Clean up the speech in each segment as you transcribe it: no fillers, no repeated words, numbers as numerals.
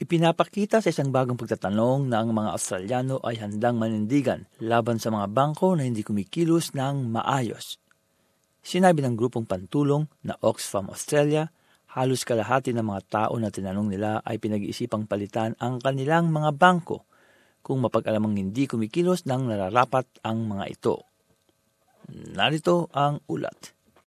Ipinapakita sa isang bagong pagtatanong na ang mga Australiano ay handang manindigan laban sa mga bangko na hindi kumikilos ng maayos. Sinabi ng grupong pantulong na Oxfam Australia, halos kalahati ng mga tao na tinanong nila ay pinag-iisipang palitan ang kanilang mga bangko kung mapag-alamang hindi kumikilos ng nararapat ang mga ito. Narito ang ulat.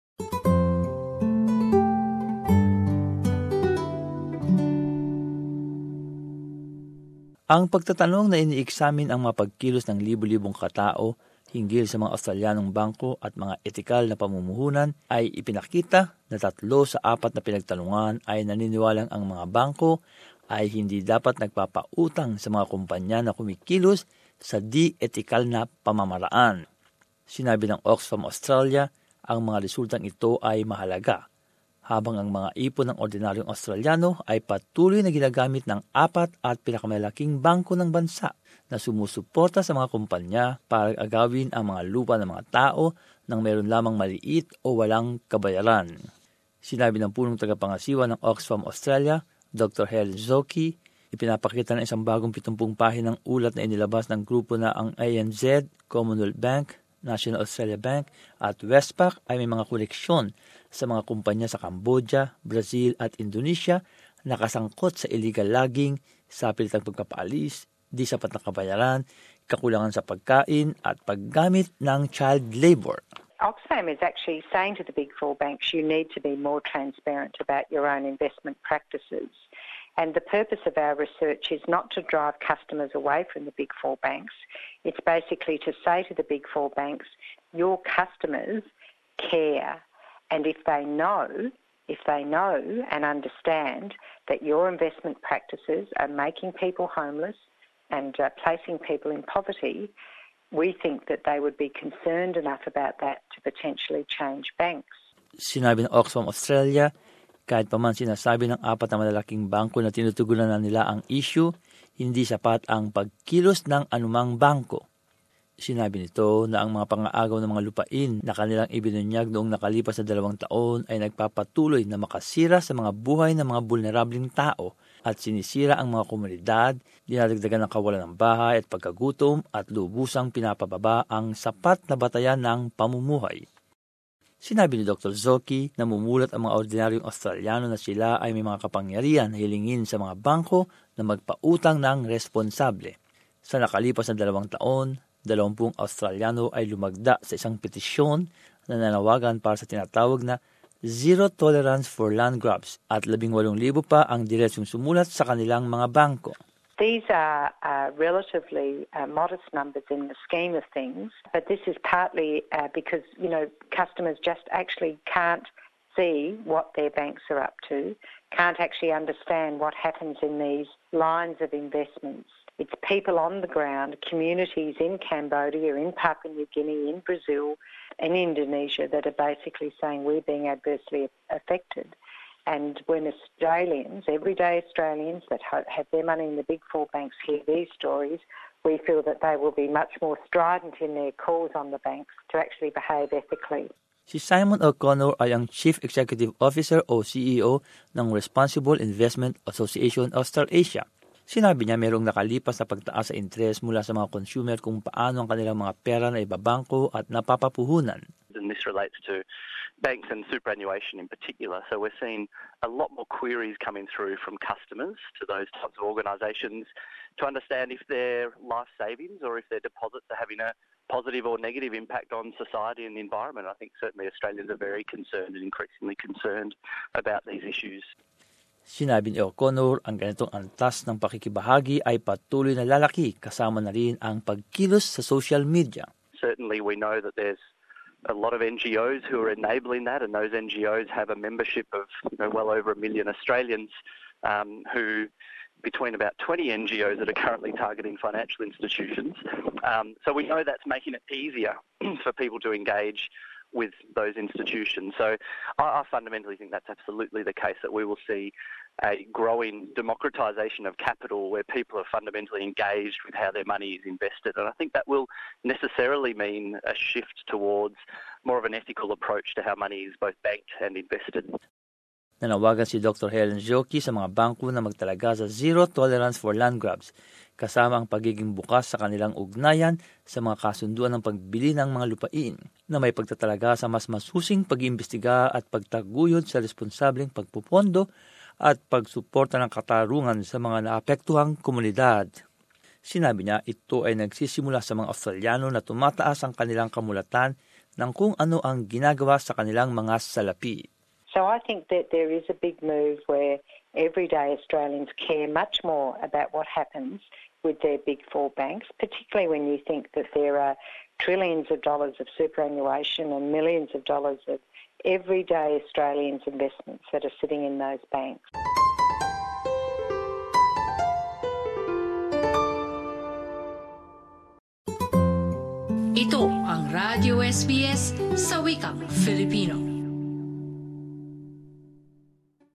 Ang pagtatanong na ini-examine ang mapagkilos ng libu-libong katao hinggil sa mga Australianong bangko at mga etikal na pamumuhunan ay ipinakita na 3 sa 4 na pinagtanungan ay naniniwalang ang mga bangko ay hindi dapat nagpapautang sa mga kumpanya na kumikilos sa di-etikal na pamamaraan. Sinabi ng Oxfam Australia, ang mga resultang ito ay mahalaga, habang ang mga ipon ng ordinaryong Australiano ay patuloy na ginagamit ng 4 at pinakamalaking bangko ng bansa na sumusuporta sa mga kumpanya para agawin ang mga lupa ng mga tao nang meron lamang maliit o walang kabayaran. Sinabi ng punong tagapangasiwa ng Oxfam Australia, Dr. Helen Zoki, ipinapakita ng isang bagong 70 pahinang ulat na inilabas ng grupo na ang ANZ, Commonwealth Bank, National Australia Bank at Westpac ay may mga koleksyon sa mga kumpanya sa Cambodia, Brazil at Indonesia na kasangkot sa illegal logging, sa pilitang pagpapaalis, di sapat na kabayaran, kakulangan sa pagkain at paggamit ng child labor. Oxfam is actually saying to the Big Four banks, you need to be more transparent about your own investment practices. And the purpose of our research is not to drive customers away from the Big Four banks. It's basically to say to the Big Four banks, your customers care. And if they know and understand that your investment practices are making people homeless and placing people in poverty, we think that they would be concerned enough about that to potentially change banks. Sinabi ng Oxfam Australia, kahit pa man sinasabi ng 4 na malalaking bangko na tinutugunan na nila ang issue, hindi sapat ang pagkilos ng anumang bangko. Sinabi nito na ang mga pang-aagaw ng mga lupain na kanilang ibinunyag noong nakalipas na 2 taon ay nagpapatuloy na makasira sa mga buhay ng mga vulnerableng tao at sinisira ang mga komunidad, dinadagdagan ng kawalan ng bahay at pagkagutom at lubusang pinapababa ang sapat na batayan ng pamumuhay. Sinabi ni Dr. Zoki na mumulat ang mga ordinaryong Australiano na sila ay may mga kapangyarihan na hilingin sa mga bangko na magpautang ng responsable. Sa nakalipas na 2 taon, 20 Australiano ay lumagda sa isang petisyon na nanawagan para sa tinatawag na Zero Tolerance for Land Grabs at 18,000 pa ang diretsong sumulat sa kanilang mga bangko. These are relatively modest numbers in the scheme of things, but this is partly because, customers just actually can't see what their banks are up to, can't actually understand what happens in these lines of investments. It's people on the ground, communities in Cambodia, in Papua New Guinea, in Brazil, and Indonesia that are basically saying we're being adversely affected. And when Australians, everyday Australians that have their money in the Big Four banks hear these stories, we feel that they will be much more strident in their calls on the banks to actually behave ethically. Si Simon O'Connor ay ang Chief Executive Officer o CEO ng Responsible Investment Association Australasia. Sinabi niya mayroong nakalipas na pagtaas sa interes mula sa mga consumer kung paano ang kanilang mga pera na ibabangko at napapapuhunan. And this relates to banks and superannuation in particular. So we're seeing a lot more queries coming through from customers to those types of organisations to understand if their life savings or if their deposits are having a positive or negative impact on society and the environment. I think certainly Australians are very concerned and increasingly concerned about these issues. Sinabi ni O'Connor, ang ganitong antas ng pakikibahagi ay patuloy na lalaki kasama na rin ang pagkilos sa social media. Certainly we know that there's a lot of NGOs who are enabling that, and those NGOs have a membership of well over 1 million Australians who, between about 20 NGOs that are currently targeting financial institutions. So we know that's making it easier for people to engage with those institutions. So I fundamentally think that's absolutely the case, that we will see a growing democratisation of capital where people are fundamentally engaged with how their money is invested. And I think that will necessarily mean a shift towards more of an ethical approach to how money is both banked and invested. Nanawagan si Dr. Helen Jokey sa mga bangko na magtalaga sa zero tolerance for land grabs, kasama ang pagiging bukas sa kanilang ugnayan sa mga kasunduan ng pagbili ng mga lupain na may pagtatalaga sa mas masusing pag-iimbestiga at pagtaguyod sa responsableng pagpupondo at pagsuporta ng katarungan sa mga naapektuhang komunidad. Sinabi niya ito ay nagsisimula sa mga Australiano na tumataas ang kanilang kamulatan ng kung ano ang ginagawa sa kanilang mga salapi. So I think that there is a big move where everyday Australians care much more about what happens with their big four banks, particularly when you think that there are trillions of dollars of superannuation and millions of dollars of everyday Australians' investments that are sitting in those banks. Ito ang Radio SBS sa wikang Filipino.